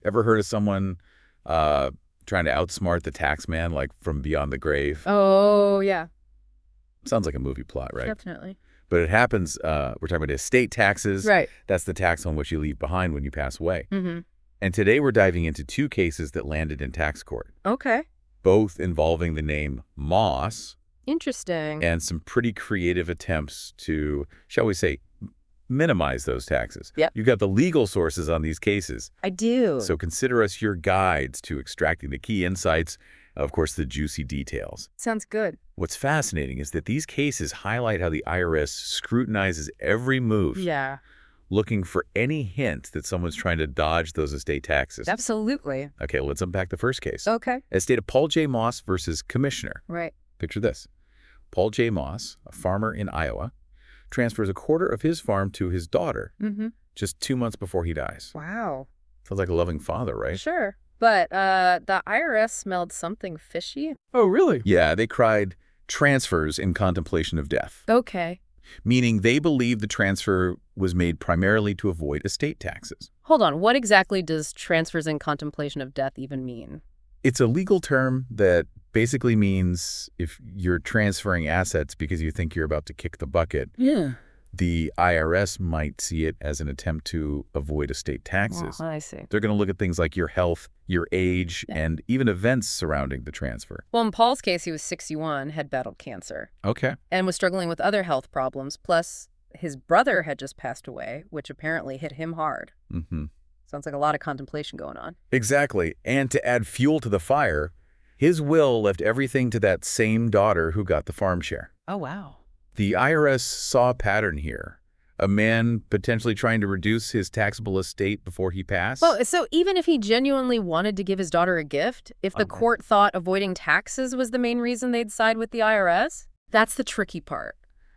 Ever heard of someone trying to outsmart the tax man, like from beyond the grave? Oh, yeah, Sounds like a movie plot, right? definitely. But it happens, we're talking about estate taxes. Right. That's the tax on what you leave behind when you pass away. Mm-hmm. And today we're diving into two cases that landed in tax court, Okay. both involving the name Moss Interesting. and some pretty creative attempts to, shall we say, minimize those taxes. Yep. You've got the legal sources on these cases, I do. so consider us your guides to extracting the key insights, of course, the juicy details. Sounds good. What's fascinating is that these cases highlight how the IRS scrutinizes every move, Yeah, looking for any hint that someone's trying to dodge those estate taxes. absolutely. Okay, let's unpack the first case. Okay. Estate of Paul J. Moss versus Commissioner. Right. Picture this. Paul J. Moss, a farmer in Iowa, transfers a quarter of his farm to his daughter Mm-hmm. just 2 months before he dies. Wow. Sounds like a loving father, right? Sure. But the IRS smelled something fishy. Oh, really? Yeah, they cried transfers in contemplation of death, Okay. meaning they believed the transfer was made primarily to avoid estate taxes. Hold on. What exactly does transfers in contemplation of death even mean? It's a legal term that basically means if you're transferring assets because you think you're about to kick the bucket, Yeah. the IRS might see it as an attempt to avoid estate taxes. Oh, I see. They're going to look at things like your health, your age, Yeah. and even events surrounding the transfer. Well, in Paul's case, he was 61, had battled cancer, Okay. and was struggling with other health problems. Plus, his brother had just passed away, which apparently hit him hard. Mm-hmm. Sounds like a lot of contemplation going on. Exactly. And to add fuel to the fire, his will left everything to that same daughter who got the farm share. Oh, wow. The IRS saw a pattern here. A man potentially trying to reduce his taxable estate before he passed. Well, so even if he genuinely wanted to give his daughter a gift, if the court thought avoiding taxes was the main reason they'd side with the IRS, that's the tricky part.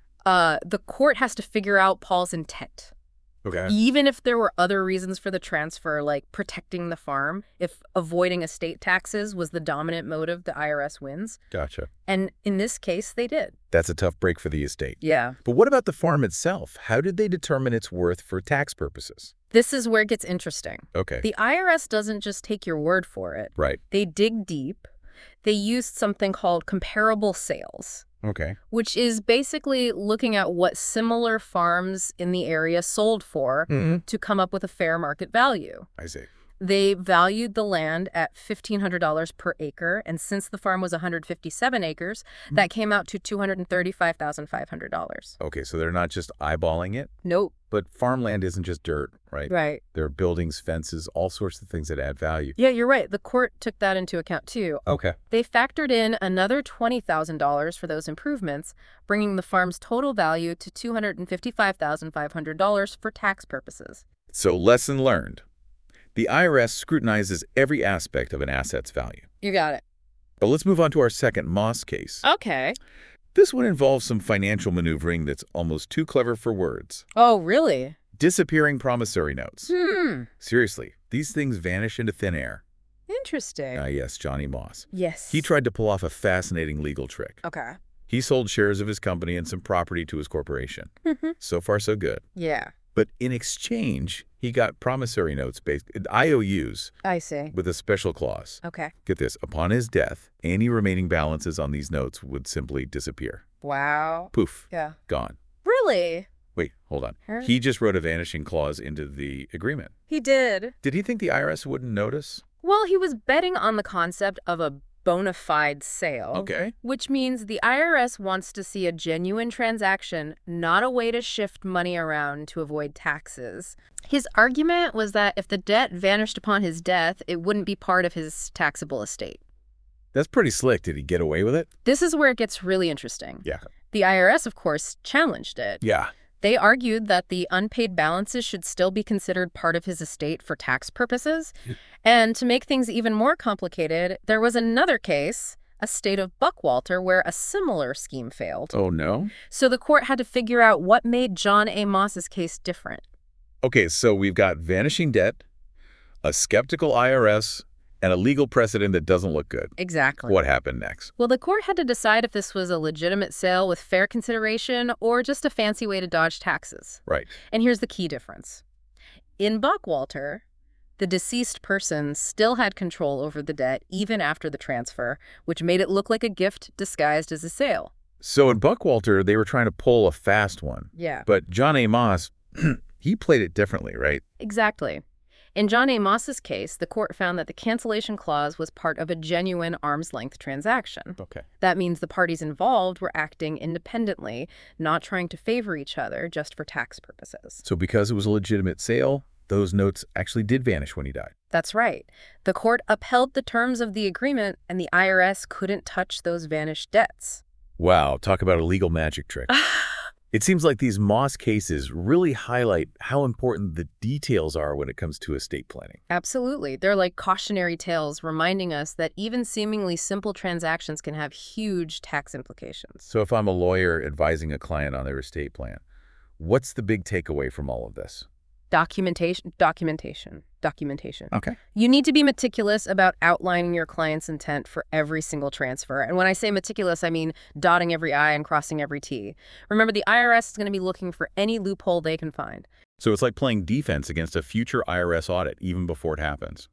The court has to figure out Paul's intent. Okay. Even if there were other reasons for the transfer, like protecting the farm, if avoiding estate taxes was the dominant motive, the IRS wins. Gotcha. And in this case, they did. That's a tough break for the estate. Yeah. But what about the farm itself? How did they determine its worth for tax purposes? This is where it gets interesting. Okay. The IRS doesn't just take your word for it. Right. They dig deep. They used something called comparable sales, Okay. which is basically looking at what similar farms in the area sold for to come up with a fair market value. I see. They valued the land at $1,500 per acre, and since the farm was 157 acres, that came out to $235,500. Okay, so they're not just eyeballing it, Nope. but farmland isn't just dirt, right? Right. There are buildings, fences, all sorts of things that add value. Yeah, you're right. The court took that into account, too. Okay. They factored in another $20,000 for those improvements, bringing the farm's total value to $255,500 for tax purposes. So lesson learned. The IRS scrutinizes every aspect of an asset's value. You got it. But let's move on to our second Moss case. Okay. This one involves some financial maneuvering that's almost too clever for words. Oh, really? Disappearing promissory notes. Hmm. Seriously, these things vanish into thin air. Interesting. Yes, Johnny Moss. Yes. He tried to pull off a fascinating legal trick. Okay. He sold shares of his company and some property to his corporation. So far, so good. Yeah, But in exchange, he got promissory notes, IOUs, I see. with a special clause. Okay. Get this, upon his death, any remaining balances on these notes would simply disappear. Wow. Poof, Yeah. gone. Really? Wait, hold on. Huh? He just wrote a vanishing clause into the agreement. He did. Did he think the IRS wouldn't notice? Well, he was betting on the concept of a bona fide sale. Okay. Which means the IRS wants to see a genuine transaction, not a way to shift money around to avoid taxes. His argument was that if the debt vanished upon his death, it wouldn't be part of his taxable estate. That's pretty slick. Did he get away with it? This is where it gets really interesting. Yeah. The IRS, of course, challenged it. Yeah. They argued that the unpaid balances should still be considered part of his estate for tax purposes. And to make things even more complicated, there was another case, a state of Buckwalter, where a similar scheme failed. Oh, no? So the court had to figure out what made John A. Moss's case different. Okay, so we've got vanishing debt, a skeptical IRS, and a legal precedent that doesn't look good. Exactly. What happened next? Well, the court had to decide if this was a legitimate sale with fair consideration or just a fancy way to dodge taxes. Right. And here's the key difference. In Buckwalter, The deceased person still had control over the debt even after the transfer, which made it look like a gift disguised as a sale. So in Buckwalter, they were trying to pull a fast one. Yeah. But John A. Moss, he played it differently, right? Exactly. In John A. Moss's case, the court found that the cancellation clause was part of a genuine arm's-length transaction. Okay. That means the parties involved were acting independently, not trying to favor each other just for tax purposes. So because it was a legitimate sale, those notes actually did vanish when he died. That's right. The court upheld the terms of the agreement, and the IRS couldn't touch those vanished debts. Wow, talk about a legal magic trick. It seems like these Moss cases really highlight how important the details are when it comes to estate planning. Absolutely. They're like cautionary tales reminding us that even seemingly simple transactions can have huge tax implications. So if I'm a lawyer advising a client on their estate plan, what's the big takeaway from all of this? Documentation. Okay. You need to be meticulous about outlining your client's intent for every single transfer. And when I say meticulous, I mean dotting every I and crossing every T. Remember, the IRS is going to be looking for any loophole they can find. So it's like playing defense against a future IRS audit even before it happens.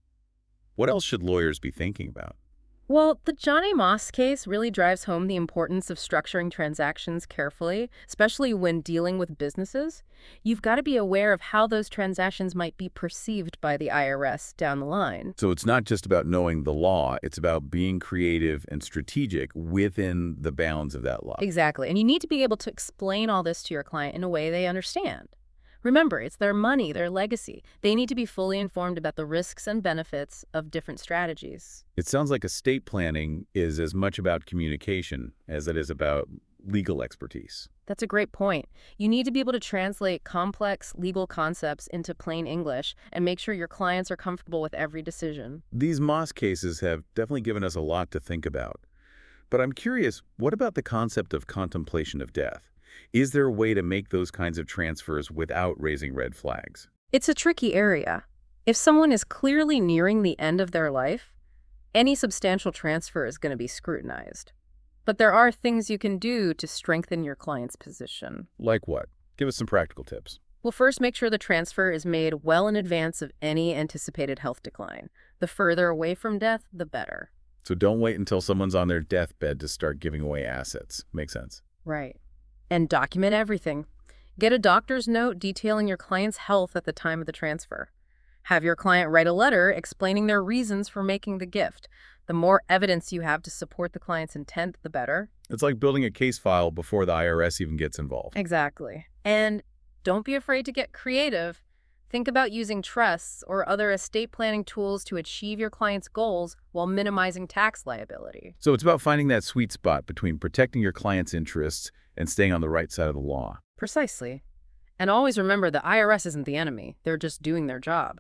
What else should lawyers be thinking about? Well, the John A. Moss case really drives home the importance of structuring transactions carefully, especially when dealing with businesses. You've got to be aware of how those transactions might be perceived by the IRS down the line. So it's not just about knowing the law, it's about being creative and strategic within the bounds of that law. Exactly. And you need to be able to explain all this to your client in a way they understand. Remember, it's their money, their legacy. They need to be fully informed about the risks and benefits of different strategies. It sounds like estate planning is as much about communication as it is about legal expertise. That's a great point. You need to be able to translate complex legal concepts into plain English and make sure your clients are comfortable with every decision. These Moss cases have definitely given us a lot to think about. But I'm curious, what about the concept of contemplation of death? Is there a way to make those kinds of transfers without raising red flags? It's a tricky area. If someone is clearly nearing the end of their life, any substantial transfer is going to be scrutinized. But there are things you can do to strengthen your client's position. Like what? Give us some practical tips. Well, first, make sure the transfer is made well in advance of any anticipated health decline. The further away from death, the better. So don't wait until someone's on their deathbed to start giving away assets. Makes sense. Right. And document everything. Get a doctor's note detailing your client's health at the time of the transfer. Have your client write a letter explaining their reasons for making the gift. The more evidence you have to support the client's intent, the better. It's like building a case file before the IRS even gets involved. Exactly. And don't be afraid to get creative. Think about using trusts or other estate planning tools to achieve your client's goals while minimizing tax liability. So it's about finding that sweet spot between protecting your client's interests and staying on the right side of the law. Precisely. And always remember, the IRS isn't the enemy. They're just doing their job.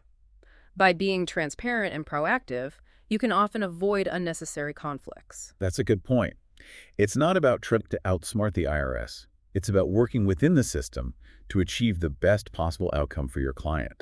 By being transparent and proactive, you can often avoid unnecessary conflicts. That's a good point. It's not about trying to outsmart the IRS. It's about working within the system to achieve the best possible outcome for your client.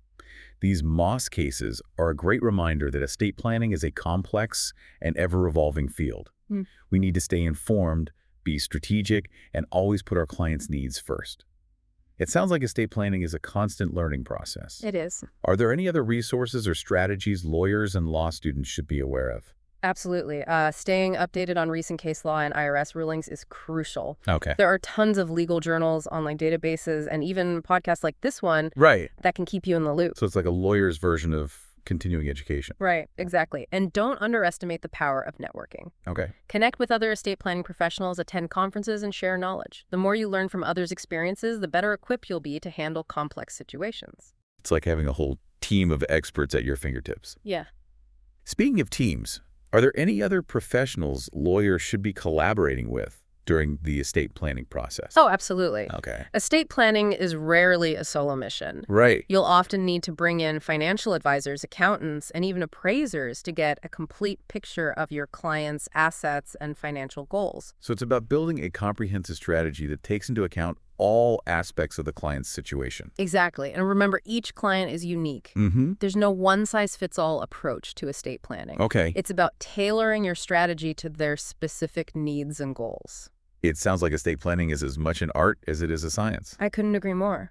These Moss cases are a great reminder that estate planning is a complex and ever-evolving field. We need to stay informed, be strategic, and always put our clients' needs first. It sounds like estate planning is a constant learning process. It is. Are there any other resources or strategies lawyers and law students should be aware of? Absolutely. Staying updated on recent case law and IRS rulings is crucial. Okay. There are tons of legal journals, online databases, and even podcasts like this one Right. that can keep you in the loop. So it's like a lawyer's version of continuing education. Right, exactly. And don't underestimate the power of networking. Okay. Connect with other estate planning professionals, attend conferences, and share knowledge. The more you learn from others' experiences, the better equipped you'll be to handle complex situations. It's like having a whole team of experts at your fingertips. Yeah. Speaking of teams, are there any other professionals lawyers should be collaborating with during the estate planning process? Oh, absolutely. Okay. Estate planning is rarely a solo mission. Right. You'll often need to bring in financial advisors, accountants, and even appraisers to get a complete picture of your client's assets and financial goals. So it's about building a comprehensive strategy that takes into account all aspects of the client's situation. Exactly. And remember, each client is unique. There's no one-size-fits-all approach to estate planning. Okay. It's about tailoring your strategy to their specific needs and goals. It sounds like estate planning is as much an art as it is a science. I couldn't agree more.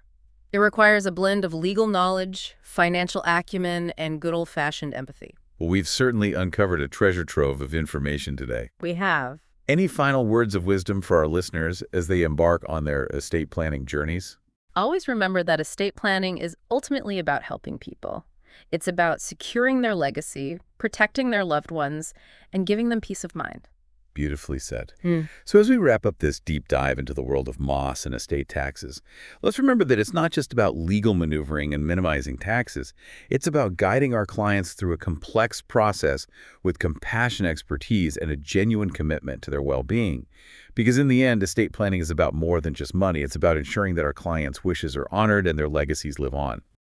It requires a blend of legal knowledge, financial acumen, and good old-fashioned empathy. Well, we've certainly uncovered a treasure trove of information today. We have. Any final words of wisdom for our listeners as they embark on their estate planning journeys? Always remember that estate planning is ultimately about helping people. It's about securing their legacy, protecting their loved ones, and giving them peace of mind. Beautifully said. So as we wrap up this deep dive into the world of Moss and estate taxes, let's remember that it's not just about legal maneuvering and minimizing taxes. It's about guiding our clients through a complex process with compassion, expertise, and a genuine commitment to their well-being. Because in the end, estate planning is about more than just money. It's about ensuring that our clients' wishes are honored and their legacies live on.